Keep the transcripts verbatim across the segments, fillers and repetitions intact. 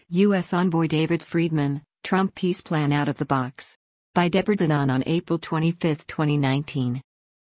U S Envoy David Friedman, Trump Peace Plan Out of the Box. By Deborah Danon on April twenty-fifth, twenty nineteen.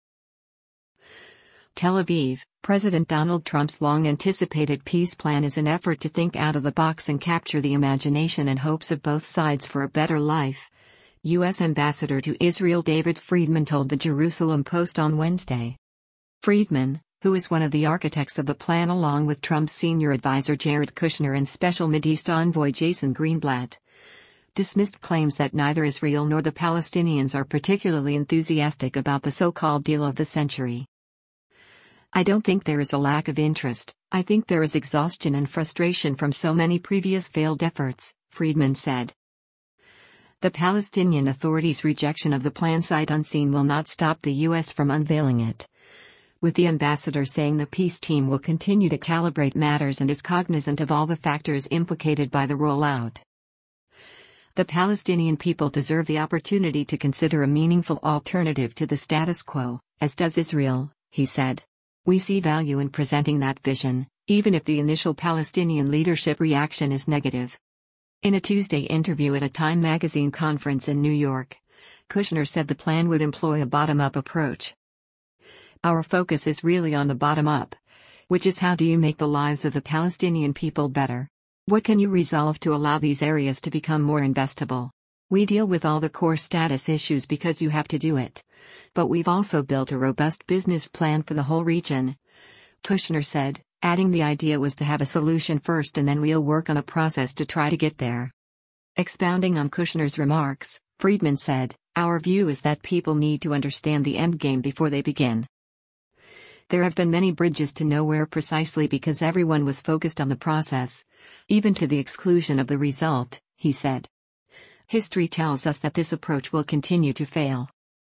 Tel Aviv, President Donald Trump's long-anticipated peace plan is an effort to think out of the box and capture the imagination and hopes of both sides for a better life. U S Ambassador to Israel David Friedman told the Jerusalem Post on Wednesday. Friedman, who is one of the architects of the plan along with Trump's senior advisor Jared Kushner and Special Mideast Envoy Jason Greenblatt, dismissed claims that neither Israel nor the Palestinians are particularly enthusiastic about the so-called deal of the century. "I don't think there is a lack of interest, I think there is exhaustion and frustration from so many previous failed efforts," Friedman said. The Palestinian Authority's rejection of the plan sight unseen will not stop the U S from unveiling it, with the ambassador saying the peace team will continue to calibrate matters and is cognizant of all the factors implicated by the rollout. "The Palestinian people deserve the opportunity to consider a meaningful alternative to the status quo, as does Israel," he said. "We see value in presenting that vision, even if the initial Palestinian leadership reaction is negative." In a Tuesday interview at a Time magazine conference in New York, Kushner said the plan would employ a bottom-up approach. "Our focus is really on the bottom-up, which is how do you make the lives of the Palestinian people better? What can you resolve to allow these areas to become more investable? We deal with all the core status issues because you have to do it. But we've also built a robust business plan for the whole region," Kushner said, adding the idea was to have a solution first and then we'll work on a process to try to get there. Expounding on Kushner's remarks, Friedman said, "Our view is that people need to understand the endgame before they begin. There have been many bridges to nowhere precisely because everyone was focused on the process, even to the exclusion of the result," he said. "History tells us that this approach will continue to fail."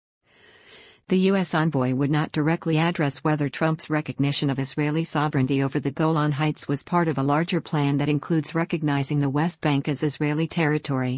The U S envoy would not directly address whether Trump's recognition of Israeli sovereignty over the Golan Heights was part of a larger plan that includes recognizing the West Bank as Israeli territory.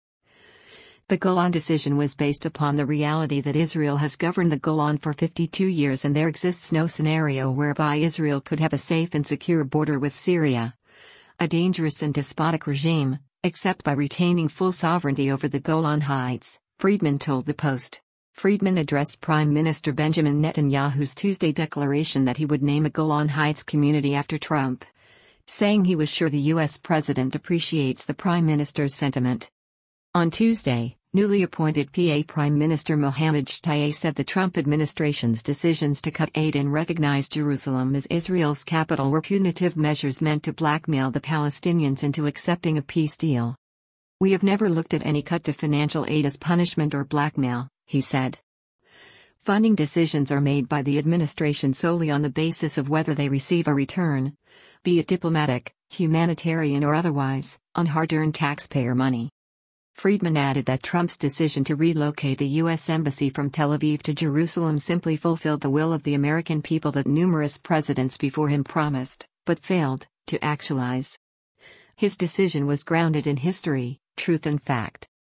The Golan decision was based upon the reality that Israel has governed the Golan for fifty-two years and there exists no scenario whereby Israel could have a safe and secure border with Syria, a dangerous and despotic regime, except by retaining full sovereignty over the Golan Heights, Friedman told the Post. Friedman addressed Prime Minister Benjamin Netanyahu's Tuesday declaration that he would name a Golan Heights community after Trump, saying he was sure the U S president appreciates the Prime Minister's sentiment. On Tuesday, newly appointed P A Prime Minister Mohammed Shtayyeh said the Trump administration's decisions to cut aid and recognize Jerusalem as Israel's capital were punitive measures meant to blackmail the Palestinians into accepting a peace deal. "We have never looked at any cut to financial aid as punishment or blackmail," he said. "Funding decisions are made by the administration solely on the basis of whether they receive a return, be it diplomatic, humanitarian or otherwise, on hard-earned taxpayer money." Friedman added that Trump's decision to relocate the U S embassy from Tel Aviv to Jerusalem simply fulfilled the will of the American people that numerous presidents before him promised, but failed, to actualize. His decision was grounded in history, truth and fact.